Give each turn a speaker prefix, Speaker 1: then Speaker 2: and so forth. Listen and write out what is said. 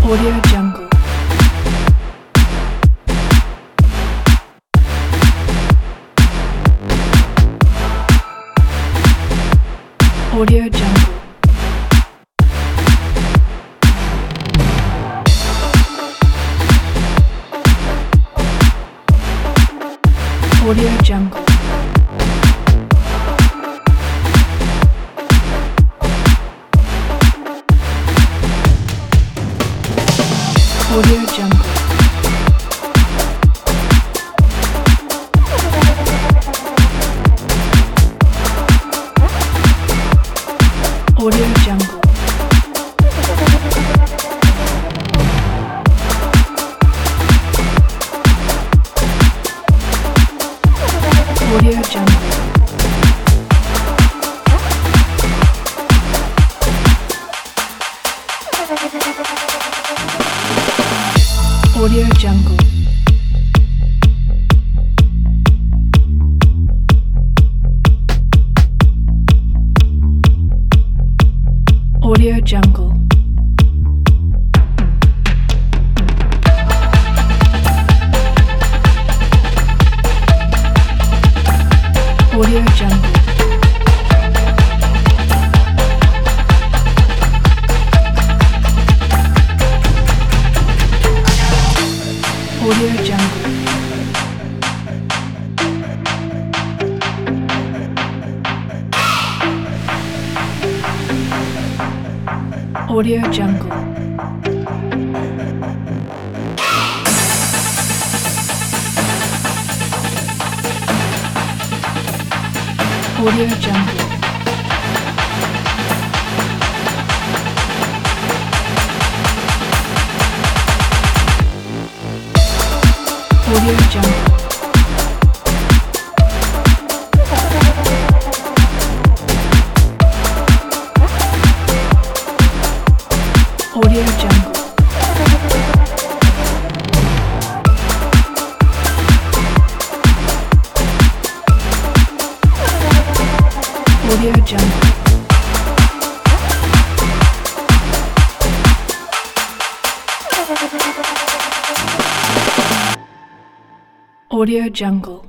Speaker 1: Audio Jungle. Audio Jungle. Audio Jungle. Audio Jungle. Audio Jungle. Audio Jungle. Audio Jungle. Audio Jungle. Audio Jungle. Audio Jungle. Audio Jungle. Audio Jungle. Audio Jungle. Audio Jungle. Audio Jungle. Audio Jungle.